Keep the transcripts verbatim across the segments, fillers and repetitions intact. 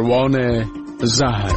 کاروان زهر.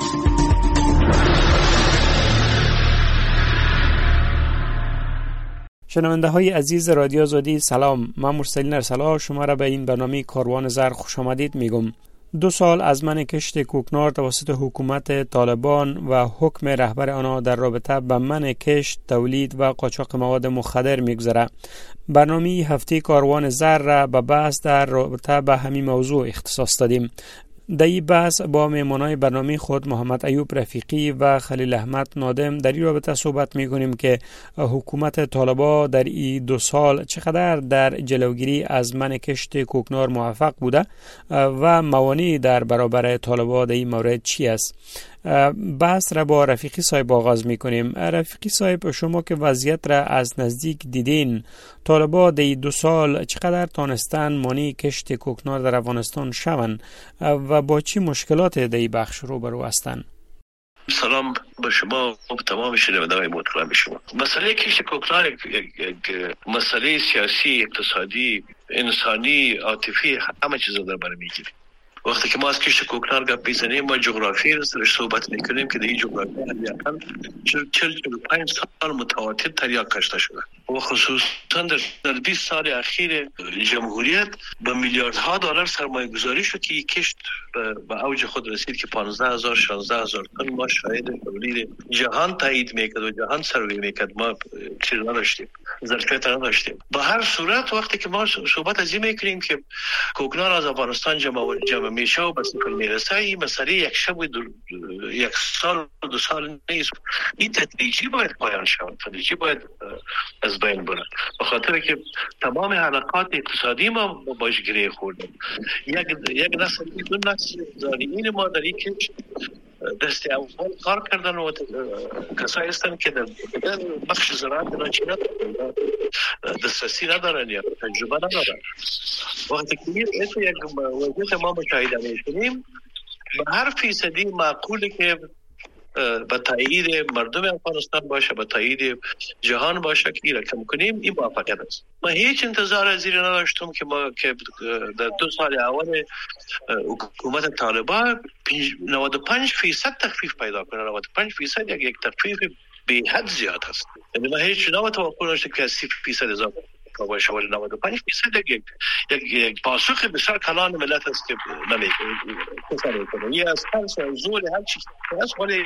شنونده های عزیز رادیو آزادی سلام، من مرسلین ارسلا شما را به این برنامه کاروان زهر خوش آمدید میگم. دو سال از من کشت کوکنار توسط حکومت طالبان و حکم رهبر آنها در رابطه با من کشت، تولید و قاچاق مواد مخدر میگذره. برنامه هفته کاروان زهر را به بحث در رابطه با همین موضوع اختصاص دادیم. در این بحث با مهمانای برنامه خود محمد ایوب رفیقی و خلیل احمد نادم در این رابطه صحبت میکنیم که حکومت طالبان در این دو سال چقدر در جلوگیری از من کشت کوکنار موفق بوده و موانع در برابر طالبان در این مورد چی است. بحث را با رفیقی صاحب آغاز میکنیم. رفیقی صاحب، شما که وضعیت را از نزدیک دیدین، طالبان در دو سال چقدر تانستن مانع کشت کوکنار در افغانستان شوند و با چی مشکلات در این بخش روبرو هستند؟ سلام به شما و به تمام شنوندگان محترم شما. مسئله کشت کوکنار یک مسئله سیاسی، اقتصادی، انسانی، عاطفی، همه چیز در بر میگیره. وقتی که ما از کشت کوکنار گپ میزنیم، ما جغرافی رو سرش صحبت میکنیم که در این جغرافی حداقل چهل چهل و پنج سال متواتر تریاک کشته شده و خصوصا در بیست سال اخیر جمهوریت به میلیاردها دلار سرمایه گذاری شد که کشت به اوج خود رسید که پانزده هزار شانزده هزار تن. ما شاهد تولید جهان تایید میکرد و جهان سروی میکرد، ما چیز نداشتیم، ظرفیت نداشتیم. به هر صورت وقتی که ما صحبت از این میکنیم که کوکنار از افغانستان جمع جمع میشه و به صفر میرسه، این مسئله یک شب و یک سال و دو سال نیست. این تدریجی باید پایان شود، تدریجی باید از بین بره، به خاطر که تمام حلقات اقتصادی ما باش گره خوردن. یک یک نسل دو نسل زارعین ما در این کشت دست اول کار کردن و کسایی هستن که در بخش زراعت ناچی ندارن، دسترسی ندارن یا تجربه ندارن. وقتی که یک وضعیت ما مشاهده می‌کنیم، به هر فیصدی معقوله که به تایید مردم افغانستان باشه، به تایید جهان باشه که این را کم کنیم، این موفقیت است. من هیچ انتظار از این نداشتم که ما که در دو سال اول حکومت طالبان نود و پنج فیصد تخفیف پیدا کنه. نود و پنج فیصد یک یک تخفیف به حد زیاد است. یعنی من هیچ نوع توقع نداشتم که سی فیصد اضافه باشه، ولی نود و پنج فیصد یک یک پاسخ بسیار کلان ملت است که نمی‌کنه. یه از هر زور هر چیز است، ولی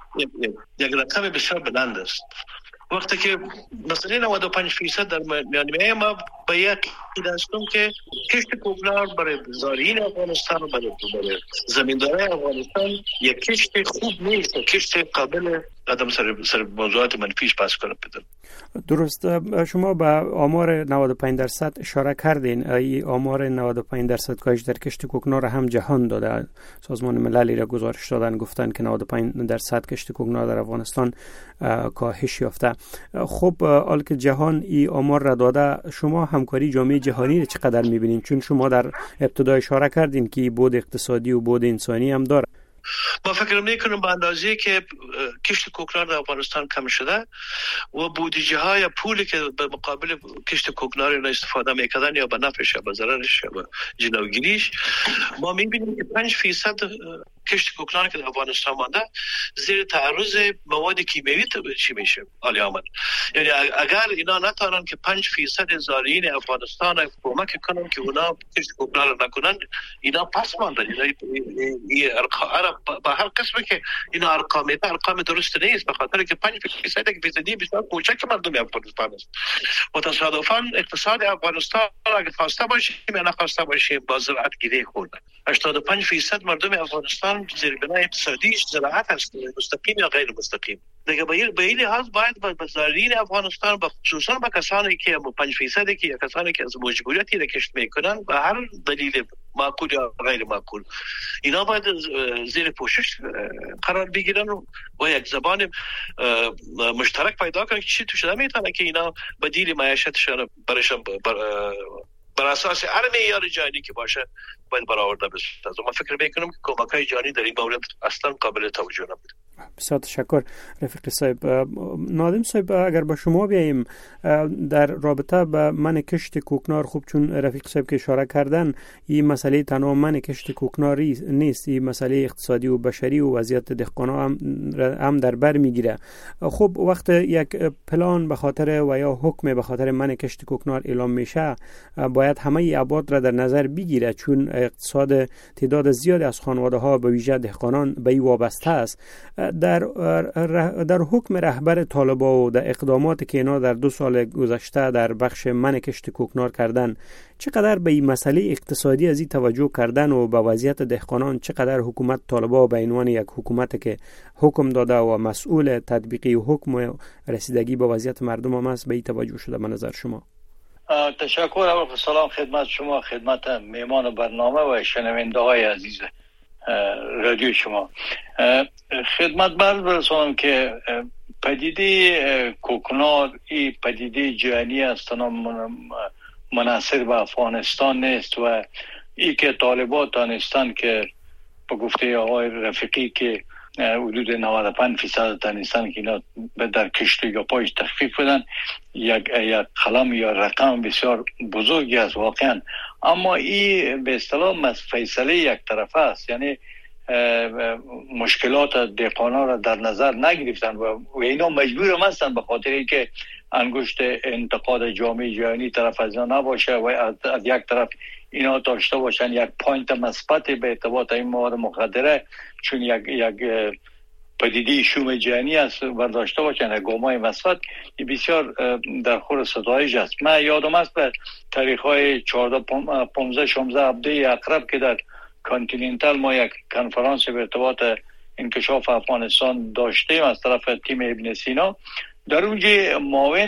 یک رقم بسیار بلند است. وقتی که مثلا نود و پنج فیصد در میانه ما به یک دستم که کشت کوکنار برای زارعین افغانستان و برای زمیندارای افغانستان یک کشت خوب نیست، کشت قابل قدم سر سر موضوعات منفیش پس کنه بدن. درست. شما به آمار نود و پنج درصد اشاره کردین. این آمار نود و پنج درصد کاهش در کشت کوکنار هم جهان داده. سازمان ملل را گزارش دادن، گفتن که نود و پنج درصد کشت کوکنار در افغانستان کاهش یافته. خب حال که جهان این آمار را داده، شما همکاری جامعه جهانی را چقدر می‌بینید؟ چون شما در ابتدا اشاره کردین که بود اقتصادی و بود انسانی هم داره. ما فکر میکنم به اندازه که کشت کوکنار در افغانستان کم شده و بودجه های پولی که به مقابل کشت کوکنار اینا استفاده میکردن یا به نفعش یا به ضررش یا به جلوگیریش، ما میبینیم که پنج فیصد کشت کوکنار که در افغانستان مانده زیر تعرض مواد کیمیایی چی میشه عالی آمد. یعنی اگر اینا نتونن که پنج فیصد زارعین افغانستان کمک کنن که اونا کشت کوکنار نکنن، اینا پس ماندن. این ارقام با هر قسمه که اینا ارقام میده ارقام درست نیست، به خاطر که پنج فیصد یک فیصدی بسیار کوچک مردم افغانستان است و تصادفاً اقتصاد افغانستان اگه خواسته باشیم یا نخواسته باشیم با زراعت گیره خورده. هشتاد و پنج فیصد مردم افغانستان زیربنای اقتصادیش زراعت است، مستقیم یا غیر مستقیم. دیگه به این لحاظ باید به زارعین افغانستان و خصوصا به کسانی که پنج فیصدی که کسانی که از مجبوریتی را کشت میکنن به هر دلیل معقول یا غیر معقول، اینا باید زیر پوشش قرار بگیرن و یک زبان مشترک پیدا کنن که چی تو شده میتونه که اینا بدیل معیشتشان برشان بر, بر اساس هر معیار جهانی که باشه باید برآورده بشه. من فکر میکنم که کمک‌های جهانی در این مورد اصلا قابل توجه نبود. بسیار تشکر رفیق صاحب. نادم صاحب اگر به شما بیاییم در رابطه به من کشت کوکنار، خوب چون رفیق صاحب که اشاره کردن این مسئله تنها من کشت کوکناری نیست، این مسئله اقتصادی و بشری و وضعیت دهقانا هم هم در بر میگیره. خب وقت یک پلان به خاطر و یا حکم به خاطر من کشت کوکنار اعلام میشه باید همه ابعاد را در نظر بگیره، چون اقتصاد تعداد زیادی از خانواده ها به ویژه دهقانان به این وابسته است. در در حکم رهبر طالبان و در اقداماتی که اینا در دو سال گذشته در بخش من کشت کوکنار کردن، چقدر به این مسئله اقتصادی از این توجه کردن و به وضعیت دهقانان چقدر حکومت طالبان به عنوان یک حکومت که حکم داده و مسئول تطبیقی حکم و رسیدگی به وضعیت مردم هم است به این توجه شده به نظر شما؟ تشکر. اول سلام خدمت شما، خدمت میهمان برنامه و شنونده های عزیز رادیو شما. خدمت بر برسانم که پدیده کوکنار این پدیده جهانی است، منحصر به افغانستان نیست و ای که طالبان تانستن که به گفته آقای رفیقی که حدود نود و پنج درصد تانستن که اینا در کشت یا پایش تخفیف بدن، یک یک قلم یا رقم بسیار بزرگی است واقعا. اما این به اصطلاح فیصله یک طرفه است، یعنی مشکلات دهقانا را در نظر نگرفتن و اینا مجبور هم هستن به خاطر اینکه انگشت انتقاد جامعه جهانی طرف از اینا نباشه و از یک طرف اینا داشته باشن یک پوینت مثبت به ارتباط این مواد مخدره، چون یک یک پدیده شوم جهانی است و داشته باشن گامای مثبت، بسیار در خور ستایش است. من یادم است به تاریخ‌های چهارده پانزده شانزده هفته اقرب که در کانتیننتال ما یک کنفرانس به ارتباط انکشاف افغانستان داشتیم از طرف تیم ابن سینا، در اونجا معاون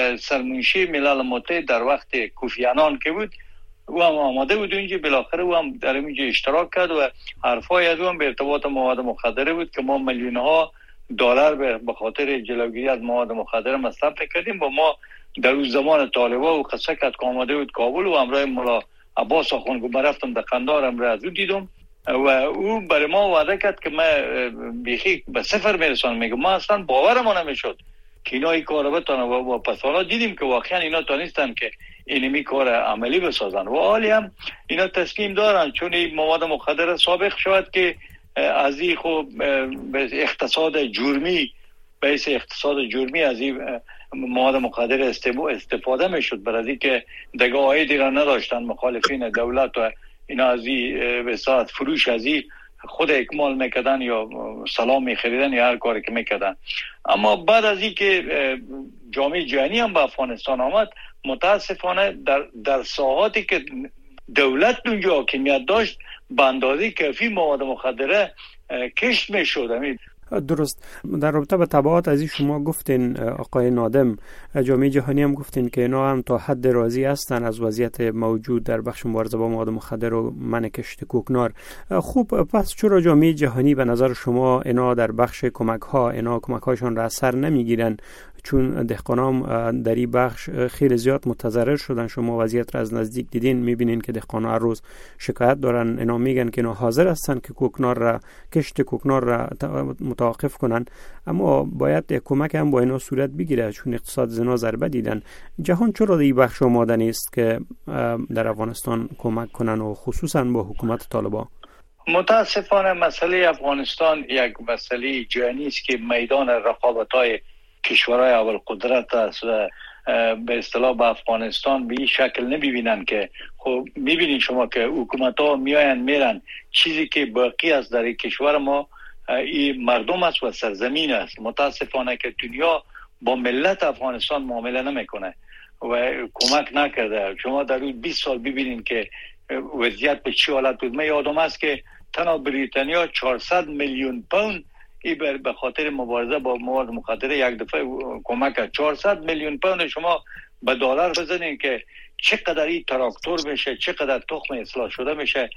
سرمنشی ملل متحد در وقت کوفی عنان که بود او هم آماده بود اونجا، بالاخره او هم در اونجا اشتراک کرد و حرفای از او هم به ارتباط مواد مخدره بود که ما میلیون ها دلار به خاطر جلوگیری از مواد مخدره مصرف کردیم و ما در اون زمان طالبان و قصه کرد که آماده بود کابل و همراه مولا عباس آخوند که رفتم در قندهار هم را از او دیدم و او برای ما وعده کرد که من بیخی به صفر میرسانم. میگه ما اصلا باورمون نمیشد که اینا این کار بتونن و پس حالا دیدیم که واقعا اینا تونستن که اینمی کار عملی بسازن و حالی هم اینا تصمیم دارن چون این مواد مخدر سابق شود که از این خوب اقتصاد جرمی بیس اقتصاد جرمی از این مواد مخدر استفاده میشد، برای اینکه دیگه عایدی را نداشتن مخالفین دولت و اینا از این به ساعت فروش از این خود اکمال میکردن یا سلام میخریدن یا هر کاری که میکردن. اما بعد از این که جامعه جهانی هم به افغانستان آمد، متاسفانه در در ساحاتی که دولت اونجا حاکمیت داشت به اندازه کافی مواد مخدره کشت میشد. درست. در رابطه با تبعات از این شما گفتین آقای نادم، جامعه جهانی هم گفتین که اینا هم تا حد راضی هستن از وضعیت موجود در بخش مبارزه با مواد مخدر و من کشت کوکنار. خوب، پس چرا جامعه جهانی به نظر شما اینا در بخش کمک ها اینا کمک هاشون را اثر نمیگیرن؟ چون دهقانام در این بخش خیلی زیاد متضرر شدن. شما وضعیت را از نزدیک دیدین، میبینین که دهقانا هر روز شکایت دارن. اینا میگن که اینا حاضر هستن که کوکنار را کشت کوکنار را متوقف کنن، اما باید یک کمک هم با اینا صورت بگیره چون اقتصاد زنا ضربه دیدن. جهان چرا در این بخش آماده نیست که در افغانستان کمک کنن و خصوصا با حکومت طالبان؟ متاسفانه مسئله افغانستان یک مسئله جهانی است که میدان رقابت‌های کشورهای اول قدرت است و به اصطلاح به افغانستان به این شکل نمیبینن که خب میبینید شما که حکومت ها میاین میرن، چیزی که باقی است در این کشور ما این مردم است و سرزمین است. متاسفانه که دنیا با ملت افغانستان معامله نمیکنه و کمک نکرده. شما در اون بیست سال ببینید که وضعیت به چه حالت بود. من یادم است که تنها بریتانیا چهارصد میلیون پوند ای به خاطر مبارزه با مواد مخدره یک دفعه کمک کرد. چهارصد میلیون پوند شما به دلار بزنین که چقدر این تراکتور میشه، چقدر تخم اصلاح شده میشه،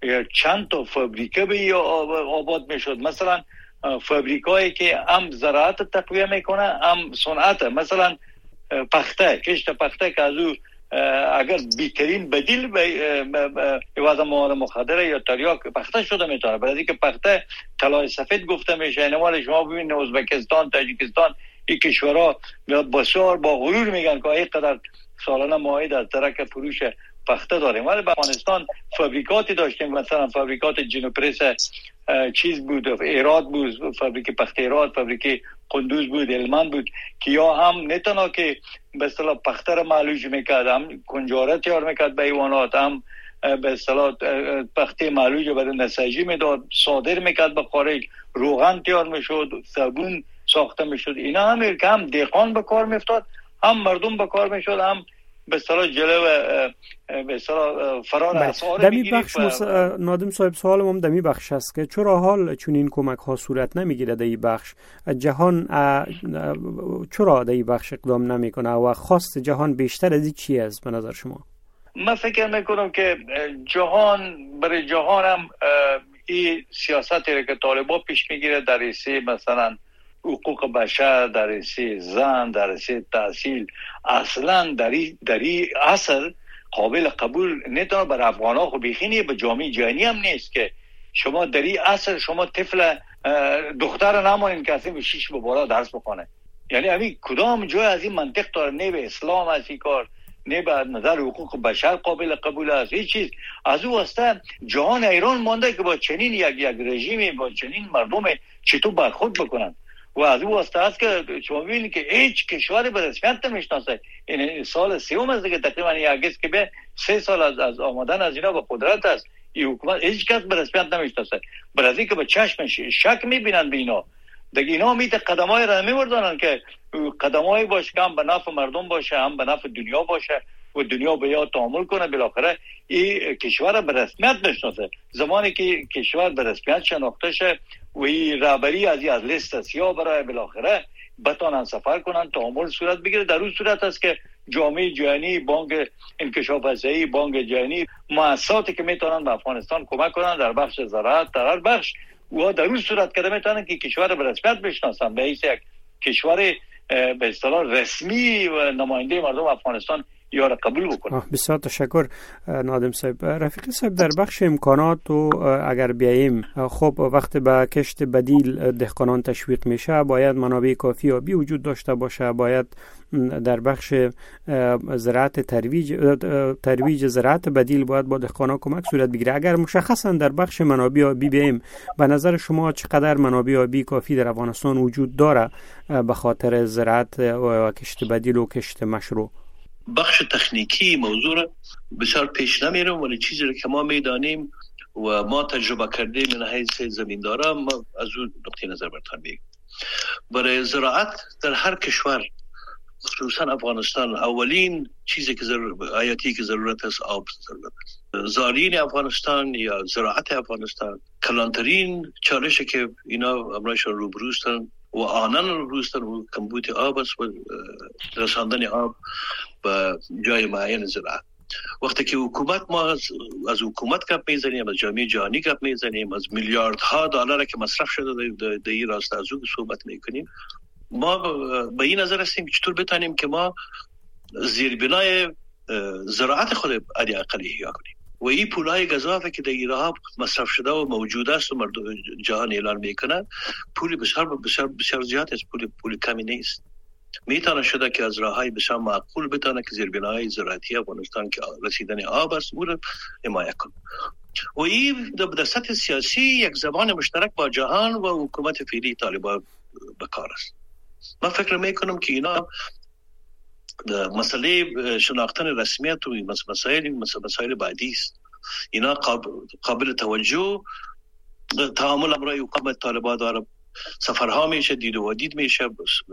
چند تا فابریکه به آباد میشد. مثلا فابریکایی که هم زراعت تقویه میکنه هم صنعت، مثلا پخته، کشت پخته که از او اگر بیترین بدیل به ایواز مواد مخدر یا تریاک پخته شده میتونه، برای اینکه پخته طلای سفید گفته میشه. اینوال شما ببینید ازبکستان، تاجیکستان، این کشورها بسیار با غرور میگن که اینقدر سالانه معاهده از درک فروش پخته داریم، ولی به افغانستان فابریکاتی داشتیم، مثلا فابریکات جنوپرس چیز بود، ایراد بود، فابریک پخته ایراد، فابریک قندوز بود، هلمند بود، که یا هم نه تنها که به اصطلاح پخته را معالج میکرد، هم کنجاره تیار میکرد به حیوانات، هم به اصطلاح پخته معالج برای نساجی میداد، صادر میکرد به خارج، روغن تیار میشد، صابون ساخته میشد. اینا هم که هم دهقان به کار میافتاد، هم مردم به کار میشد، هم به اصطلاح جلو به اصطلاح فرار اسعار دمی بخش مس... نادم صاحب سوالم هم دمی بخش است که چرا حال چون این کمک ها صورت نمیگیره در این بخش؟ جهان چرا در این بخش اقدام نمیکنه و خواست جهان بیشتر از این چی است به نظر شما؟ من فکر میکنم که جهان برای جهان هم این سیاستی که طالبان پیش میگیره در راسته مثلا حقوق بشر، در راسته زن، در راسته تحصیل، اصلا در این در این اصل قابل قبول نتونه بر افغان‌ها خو بیخینی به جامعه جهانی هم نیست که شما در این اصل شما طفل دختر نمانین که اصلا شیش به بالا درس بخونه. یعنی همین کدام جای از این منطق داره؟ نه به اسلام از این کار، نه به نظر حقوق بشر قابل قبول است. هیچ چیز از او واسطه جهان ایران مانده که با چنین یک یک رژیمی، با چنین مردم چطور برخورد بکنن. و از او واسطه است که شما ببینید که هیچ کشوری به رسمیت نمیشناسه. این سال سوم است که تقریبا یک است که به سه سال از از آمدن از اینا به قدرت است، این حکومت هیچ کس به رسمیت نمیشناسه. برای اینکه به چشمش شک میبینن به اینا، دیگه اینا میته قدمای را میوردن که قدمای باشه که هم به نفع مردم باشه، هم به نفع دنیا باشه و دنیا به یا تعامل کنه. بالاخره این کشور به رسمیت بشناسه. زمانی که کشور به رسمیت شناخته شه و این رهبری از از لیست سیاه برای بالاخره بتانن سفر کنن، تعامل صورت بگیره. در اون صورت است که جامعه جهانی، بانک انکشاف پذیری، بانک جهانی، مؤسساتی که میتونن به افغانستان کمک کنن در بخش زراعت، در هر بخش، و در اون صورت که میتونن که کشور به رسمیت بشناسن، به حیث یک کشور به اصطلاح رسمی و نماینده مردم افغانستان یا را قبول بکنه. بسیار تشکر نادم صاحب. رفیق صاحب، در بخش امکانات و اگر بیاییم، خب وقت به کشت بدیل دهقانان تشویق میشه، باید منابع کافی آبی وجود داشته باشه، باید در بخش زراعت ترویج ترویج زراعت بدیل باید با دهقانان کمک صورت بگیره. اگر مشخصا در بخش منابع آبی بیاییم، به نظر شما چقدر منابع آبی کافی در افغانستان وجود داره به خاطر زراعت و کشت بدیل و کشت مشروع؟ بخش تکنیکی موضوع بسیار پیش نمیرم، ولی چیزی رو که ما میدانیم و ما تجربه کردیم من حیث زمیندارا، ما از اون نقطه نظر برتان میگم. برای زراعت در هر کشور، خصوصا افغانستان، اولین چیزی که ضرورت آیاتی که ضرورت است آب ضرورت است. زارین افغانستان یا زراعت افغانستان کلانترین چالشی که اینا امرایشان روبروستن و آنان روبروستن و کمبود آب است و رساندن آب به جای معین زراعت. وقتی که حکومت، ما از, از حکومت گپ میزنیم، از جامعه جهانی گپ میزنیم، از میلیاردها دلار که مصرف شده در این راسته از اون صحبت میکنیم، ما به این نظر هستیم که چطور بتانیم که ما زیربنای زراعت خود علی اقلی احیا کنیم و این پولای گزافه که در ایران مصرف شده و موجود است و مردم جهان اعلان میکنن، پول بسیار بسیار بسیار زیاد است، پول پول کمی نیست. میتونه شده که از راههای بسیار معقول بتونه که زیربنای زراعتی افغانستان که رسیدن آب است او را حمایت کنه. و این در سطح سیاسی یک زبان مشترک با جهان و حکومت فعلی طالبان به کار است. من فکر میکنم که اینا مسئله شناختن رسمیت و مسائل مسائل بعدی است. اینا قابل توجه تعامل امرای حکومت طالبان داره، سفرها میشه، دید و دید میشه،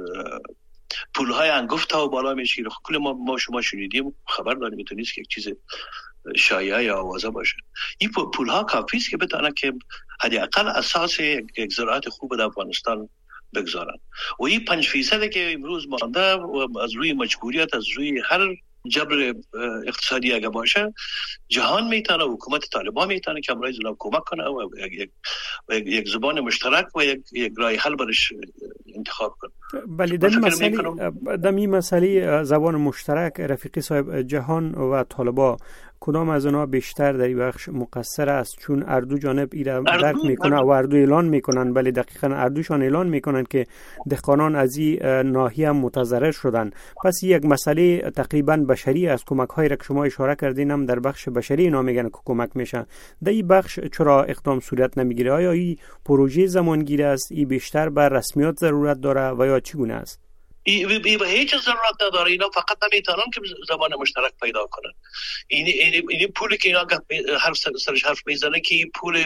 پولهای انگفت ها و بالا میشه. کل ما ما شما شنیدیم، خبر داریم، میتونه نیست که یک چیز شایعه یا آوازه باشه. این پولها کافی است که بتونه که حداقل اساس یک زراعت خوب در افغانستان بگذارن. و این پنج فیصد که امروز مانده و از روی مجبوریت، از روی هر جبر اقتصادی اگه باشه جهان میتونه، حکومت طالبان میتونه که امروز اونا کمک کنه و یک یک زبان مشترک و یک یک راه حل برش انتخاب کنه. بله در مسئله در این مسئله زبان مشترک رفیقی صاحب، جهان و طالبان کدام از آنها بیشتر در این بخش مقصر است؟ چون اردو جانب ایرا درک میکنه و اردو اعلان میکنن، ولی دقیقاً اردوشان اعلان میکنن که دهقانان از این ناحیه متضرر شدن. پس یک مسئله تقریبا بشری است. کمک هایی را که شما اشاره کردین هم در بخش بشری اینا میگن که کمک میشن. در این بخش چرا اقدام صورت نمیگیره؟ آیا این پروژه زمانگیر است؟ این بیشتر بر رسمیات ضرورت داره و یا چگونه است؟ ای به هیچ ضرورت نداره. اینا فقط نمیتونن که زبان مشترک پیدا کنن. این این این پولی که اینا هر سرش حرف میزنه که این پول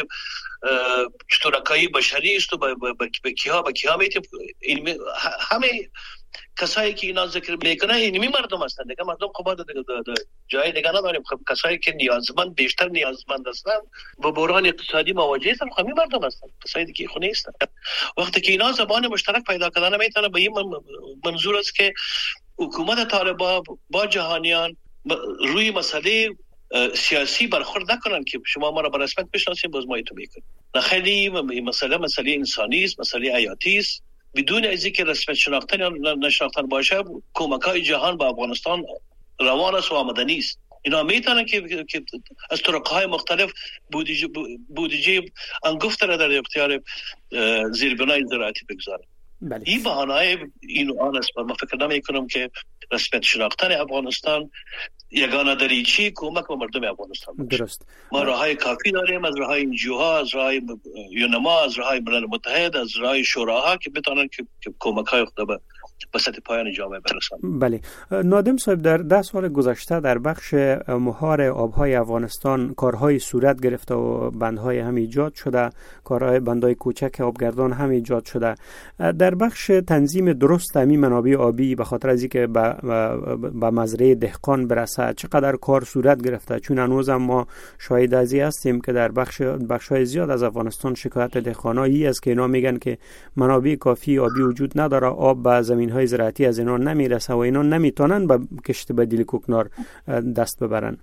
اشتراکی بشری است و به کیا به کیا میتونه این همه کسایی که اینا ذکر میکنه اینمی مردم هستند دیگه. مردم خب دیگه جای دیگه نداریم. خب کسایی که نیازمند بیشتر نیازمند هستند با بحران اقتصادی مواجه هستند، خب این مردم هستند، کسایی دیگه خو نیستند. وقتی که اینا زبان مشترک پیدا کردن میتونه به این منظور است که حکومت طالبان با جهانیان روی مسئله سیاسی برخورد نکنن که شما ما را به رسمیت بشناسید باز ما ایتو میکنیم. نه خیلی مسئله مسئله انسانی است، مسئله حیاتی است. بدون از اینکه رسمیت شناختن یا نشناختن باشه کمک‌های جهان به افغانستان روان است و آمدنی است. اینا میتونن که, که از طرق‌های مختلف بودجه بودجه انگفت را در اختیار زیربنای زراعتی بگذارن. بله. این بهانه‌های این آن است. من فکر نمی‌کنم که رسمیت شناختن افغانستان یگانه دریچه کمک به مردم افغانستان باشه. درست. ما راههای کافی داریم، از راههای انجیوها، از راههای یونما، از راههای ملل متحد، از راههای شوراها که بتونن که کمک‌های خود به به سطح پایان جامعه برسانند. بله. نادم صاحب، در ده سال گذشته در بخش مهار آبهای افغانستان کارهای صورت گرفته و بندهای هم ایجاد شده، کارهای بندهای کوچک آبگردان هم ایجاد شده. در بخش تنظیم درست همین منابع آبی به خاطر از اینکه به به مزرعه دهقان برسه چقدر کار صورت گرفته؟ چون هنوز ما شاهد ازی هستیم که در بخش بخش‌های زیاد از افغانستان شکایت دهقانایی است که اینا میگن که منابع کافی آبی وجود نداره، آب به زمین‌های زراعتی از اینا نمیرسه و اینا نمیتونن به کشت بدیل کوکنار دست ببرن.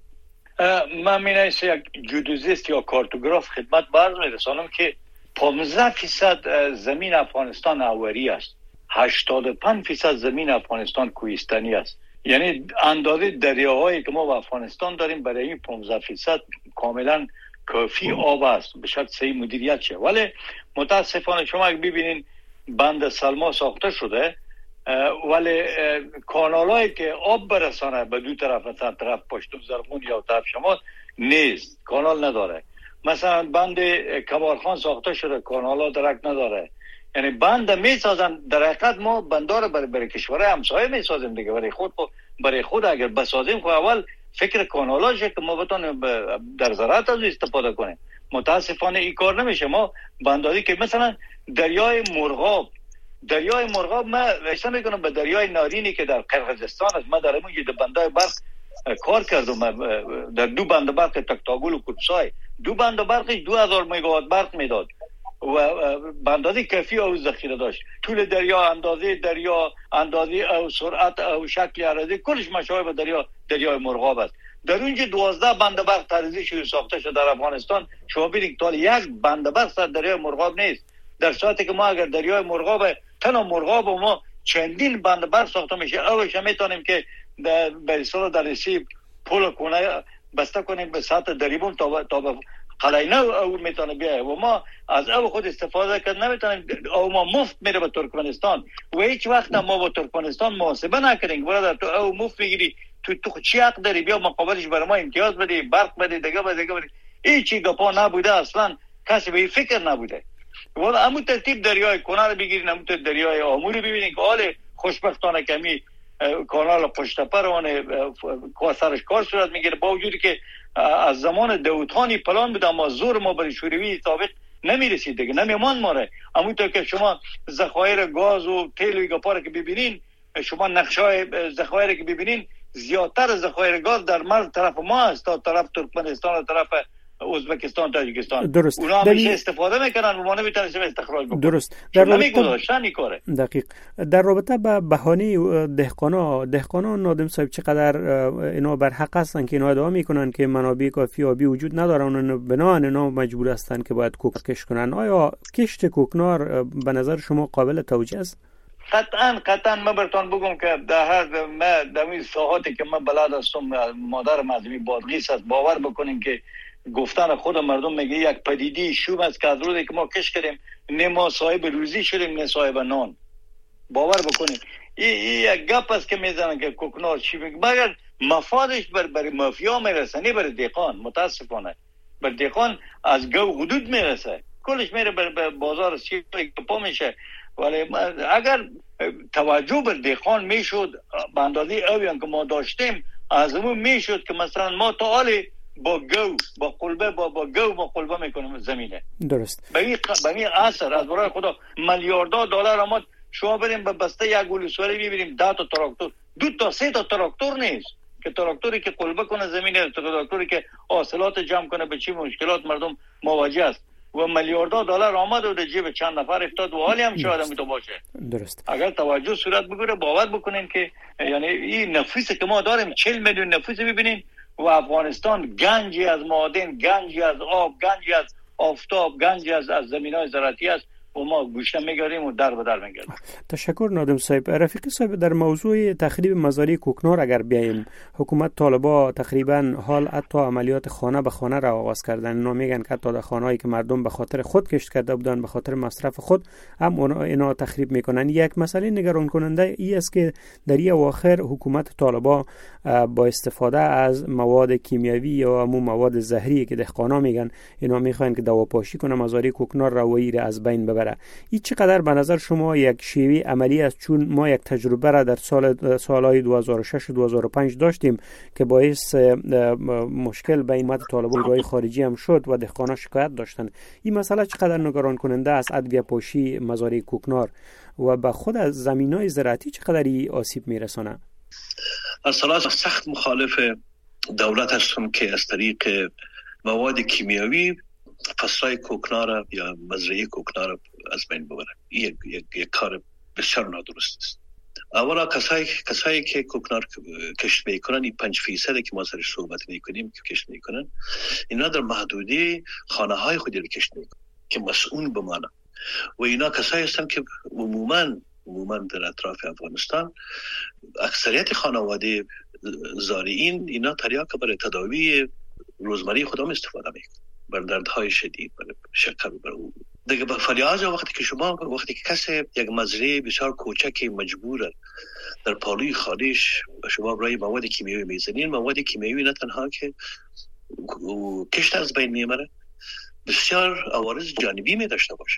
من مینایست یک جیودوزیست یا کارتوگراف خدمت برز میرسانم که پانزده فیصد زمین افغانستان اوری است، هشتاد و پنج فیصد زمین افغانستان کوهستانی است. یعنی اندازه دریاهایی که ما و افغانستان داریم برای این پانزده فیصد کاملا کافی آب است به شرط صحیح مدیریت شه. ولی متاسفانه شما اگه ببینین بند سلما ساخته شده ولی کانالایی که آب برسانه به دو طرف، مثلا طرف پشتون زرغون یا طرف شمال نیست، کانال نداره. مثلا بند کمالخان ساخته شده، کانالا درک نداره. یعنی بند میسازن، در حقیقت ما بندار برای, برای کشور همسایه میسازیم دیگه، برای خود برای خود اگر بسازیم خب اول فکر کانالاشه که ما بتونیم در زراعت از استفاده کنیم. متاسفانه این کار نمیشه. ما بنداری که مثلا دریای مرغاب دریای مرغاب ما رشته میکنم به دریای نارینی که در قرقیزستان است. ما در اون یه بندای برق کار کردم، در دو بند برق تکتاگول و کلپسای دو بند برقش دو هزار مگاوات برق میداد و بندازی کافی او ذخیره داشت. طول دریا، اندازه دریا، اندازه او سرعت او شکل عرضی کلش مشابه دریا دریای مرغاب است. در اونجا دوازده بند برق تاریخی شده ساخته شده در افغانستان. شما ببینید تا یک بند برق در دریای مرغاب نیست، در صورتی که ما اگر دریای مرغاب تنها مرغاب و ما چندین بند برق ساخته میشه. اولش میتونیم که به اصطلاح در سی پول کنه بسته کنیم به سطح دریبون تا تا قلعه او میتونه بیایه و ما از او خود استفاده کرد نمیتونیم. او ما مفت میره به ترکمنستان و هیچ وقت ما با ترکمنستان محاسبه نکنیم. برادر تو او مفت میگیری، تو تو چی حق داری بیا مقابلش برای ما امتیاز بدی، برق بدی، دیگه بدی دیگه بدی. هیچی گپا نبوده، اصلا کسی به این فکر نبوده. ولی همون ترتیب دریای کنار بگیرین، همون دریای آمور ببینین که حال خوشبختانه کمی کانال پشت پروانه سرش کار صورت میگیره، با وجودی که از زمان داود خانی پلان بود اما زور ما برای شوروی سابق نمیرسید دیگه، نمیمان ماره. همونطور که شما ذخایر گاز و تیل و گپاره که ببینین، شما نقشای ذخایر که ببینین زیادتر ذخایر گاز در مرز طرف ما است تا طرف ترکمنستان و طرف ازبکستان تاجیکستان. درست. اونا همیشه استفاده میکنن و ما نمیتونیم استخراج بکنیم. درست. در رابطه کاره. دقیق. در رابطه با بهانه دهقانا دهقانان نادم صاحب چقدر اینا بر حق هستن که اینا ادعا میکنن که منابع کافی آبی وجود ندارن و بنابراین اینا مجبور هستن که باید کوک کش کنن. آیا کشت کوکنار به نظر شما قابل توجیه است؟ قطعا قطعا من براتون بگم که در هر ما در این ساحاتی که من بلد هستم، مادر مزمی بادغیس است، باور بکنین که گفتن خود مردم میگه یک پدیده شوم است که از روزی که ما کش کردیم نه ما صاحب روزی شدیم نه صاحب نان. باور بکنین این یک گپ است که میزنن که کوکنار چی میگه، مگر مفادش بر بر مافیا میرسه نه بر دهقان. متاسفانه بر دهقان از گو حدود میرسه، کلش میره بر بازار سی پا میشه. ولی اگر توجه بر دهقان میشد به اندازه اویان که ما داشتیم، از اون میشد که مثلا ما تا حالی با گو با قلبه با با گو با قلبه میکنیم زمینه. درست. به این به این اثر از برای خدا میلیاردها دلار آمد. شما بریم به بسته یک گلوسوری ببینیم ده تا تراکتور، دو تا سه تا تراکتور نیست که تراکتوری که قلبه کنه زمینه، تراکتوری که حاصلات جمع کنه. به چی مشکلات مردم مواجه است و میلیاردها دلار آمد و در جیب چند نفر افتاد و حالی هم شاید هم تو باشه. درست. اگر توجه صورت بگیره باور بکنین که یعنی این نفوسی که ما داریم چهل میلیون نفوس ببینین و افغانستان گنجی از معادن، گنجی از آب، گنجی از آفتاب، گنجی از از زمینای زراعتی است و ما گوشه میگاریم و در به در میگردیم. تشکر نادم صاحب. رفیقی صاحب، در موضوع تخریب مزارع کوکنار اگر بیایم، حکومت طالبا تقریبا حال حتی عملیات خانه به خانه را آغاز کردن. اینا میگن که حتی در خانه‌ای که مردم به خاطر خود کشت کرده بودن، به خاطر مصرف خود، هم اینا تخریب میکنن. یک مسئله نگران کننده ای است که در این اواخر حکومت طالبا با استفاده از مواد کیمیاوی یا همون مواد زهری که دهقانا میگن اینا میخوان که دواپاشی کنه مزارع کوکنار را و ایره از بین ببره. این چقدر به نظر شما یک شیوه عملی است؟ چون ما یک تجربه را در سال سالهای دو هزار و شش و دو هزار و پنج داشتیم که باعث مشکل بین مد طالبان خارجی هم شد و دهقانا شکایت داشتن. این مسئله چقدر نگران کننده است؟ ادویه پاشی مزارع کوکنار و به خود از زمینای زراعتی چقدر آسیب میرسونه؟ اصلا سخت مخالف دولت هستم که از طریق مواد کیمیاوی فصلای کوکنار یا مزرعه کوکنار از بین ببرن. یک یک یک کار بسیار نادرست است. اولا کسایی کسایی که کوکنار کشت میکنن، این پنج فیصد که ما سرش صحبت میکنیم که کشت میکنن، اینا در محدوده خانه های خودی رو کشت میکنن که مسئول بمانه و اینا کسایی هستن که عموما عموما در اطراف افغانستان اکثریت خانواده زارعین اینا تریاک برای تداوی روزمره خودم استفاده میکنن، بر دردهای شدید، بر شکر، بر دیگه به فریاد وقتی که شما وقتی که کسی یک مزرعه بسیار کوچکی مجبوره در پالوی خانه‌اش شما برای مواد کیمیایی میزنین، مواد کیمیایی نه تنها که کشت از بین میبره، بسیار عوارض جانبی می داشته باشه،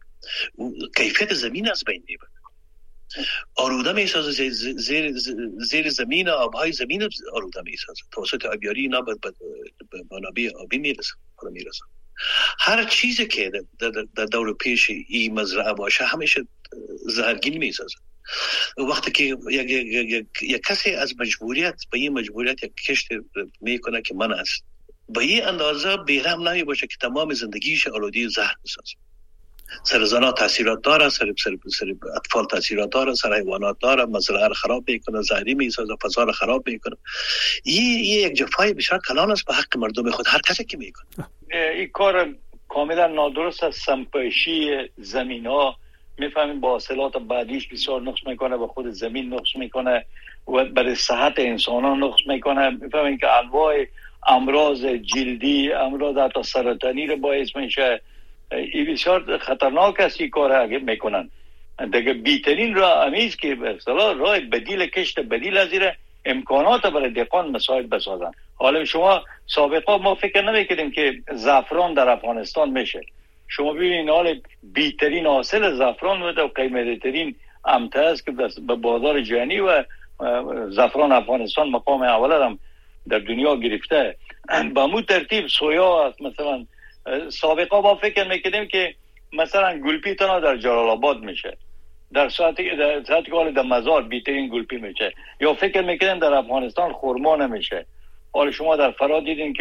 کیفیت زمین از بین میبره، آلوده میسازه، زیر زیر زمین آبهای زمین آلوده میسازه، توسط آبیاری اینا به منابع آبی میرسه میرسه. هر چیزی که در, در دور پیش این مزرعه باشه همیشه زهرگین میسازه. وقتی که یک, یک, یک, یک کسی از مجبوریت به این مجبوریت یک کشت میکنه که من است، به این اندازه بیرحم نمی باشه که تمام زندگیش آلوده زهر میسازه. سر زنها تاثیرات داره، سر سر سر اطفال تاثیرات داره، سر حیوانات داره، مزرعه رو خراب میکنه، زهری میسازه، فضا رو خراب میکنه. این یک جفای بسیار کلان است به حق مردم خود هر کسی که میکنه. این کار کاملا نادرست است. سمپاشی زمین ها میفهمیم با حاصلات بعدیش بسیار نقص میکنه، به خود زمین نقص میکنه و برای صحت انسان ها نقص میکنه. میفهمیم که انواع امراض جلدی، امراض حتی سرطانی رو باعث میشه. این بسیار خطرناک است این کار اگه میکنن. دیگه بیترین راه امیز که به اصطلاح راه بدیل کشت بدیل از این امکانات برای دهقان مساعد بسازن. حالا شما سابقا ما فکر نمیکردیم که زعفران در افغانستان میشه. شما ببینید حال بیترین حاصل زعفران و قیمتی‌ترین امته است که به بازار جهانی و زعفران افغانستان مقام اول هم در دنیا گرفته. به مو ترتیب سویا است. مثلا سابقا با فکر میکردیم که مثلا گلپی تنها در جلال آباد میشه، در ساعتی در ساعتی که در مزار بیترین گلپی میشه، یا فکر میکردیم در افغانستان خرما نمیشه. حالا شما در فرا دیدین که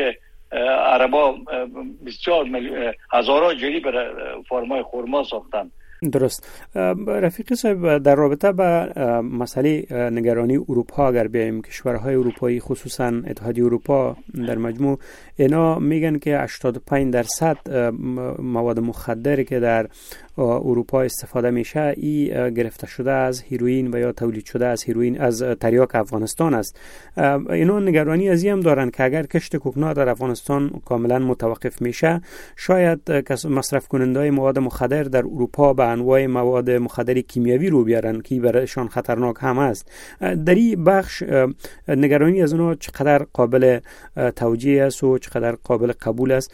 عربا بسیار هزارها جری برای فارمای خرما ساختن. درست. رفیق صاحب، در رابطه با مسئله نگرانی اروپا اگر بیایم، کشورهای اروپایی خصوصا اتحادیه اروپا در مجموع اینا میگن که هشتاد و پنج درصد مواد مخدری که در اروپا استفاده میشه ای گرفته شده از هیروئین و یا تولید شده از هیروئین از تریاک افغانستان است. اینا نگرانی از این هم دارن که اگر کشت کوکنار در افغانستان کاملا متوقف میشه، شاید مصرف کننده مواد مخدر در اروپا به انواع مواد مخدر کیمیاوی رو بیارن که برایشان خطرناک هم است. در این بخش نگرانی از اونها چقدر قابل توجیه است و چقدر قابل قبول است؟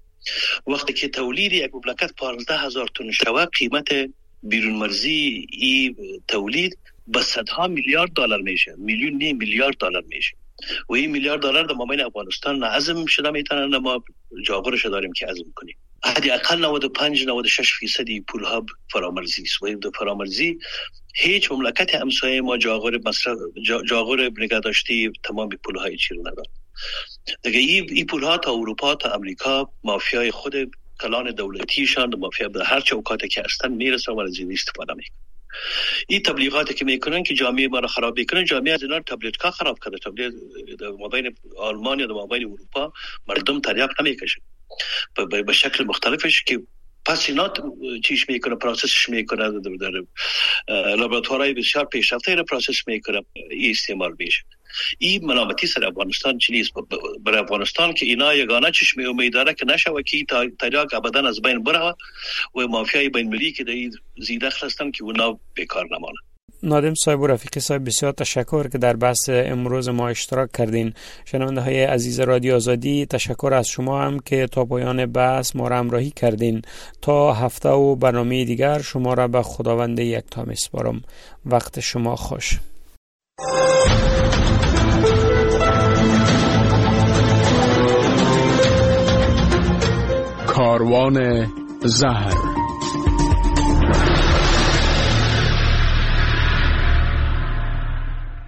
وقتی که تولید یک مملکت پانزده هزار تن شود، قیمت بیرون مرزی ای تولید به صدها میلیارد دلار میشه، میلیون نه میلیارد دلار میشه و این میلیارد دلار در مابین افغانستان عزم شده میتونن، ما جاغورش داریم که عزم کنیم. حدی اقل نود و پنج نود و شش فیصدی پولها فرامرزی است و این فرامرزی هیچ مملکت همسایه ما جاغور مصرف جاغور نگهداشتی تمام پولهای چی رو نداره. دیگه این ای پولها تا اروپا تا امریکا مافیای خود کلان دولتیشان، مافیا به هر چوکاتی که هستن میرسن و از این استفاده میکنن. این تبلیغاتی که میکنن که جامعه ما رو خراب میکنن، جامعه از اینا تبلیغات خراب کرده. تبلیغ در مابین آلمان یا در مابین اروپا مردم تریاک نمیکشن به شکل مختلفش که پس اینا چیش میکنه، پروسسش میکنه، در لابراتوارهای بسیار پیشرفته را پروسس میکنه، این استعمال میشه. این ملامتی سر افغانستان چیست؟ برای افغانستان که اینا یگانه چشم امید داره که نشوه که تریاک ابدا از بین بره و مافیای بین المللی که در زیده هستن که اونا بیکار نمانه. نادم صاحب و رفیقی صاحب، بسیار تشکر که در بحث امروز ما اشتراک کردین. شنونده های عزیز رادیو آزادی، تشکر از شما هم که تا پایان بحث ما را همراهی کردین. تا هفته و برنامه دیگر شما را به خداوند یکتا میسپارم. وقت شما خوش. کاروان زهر.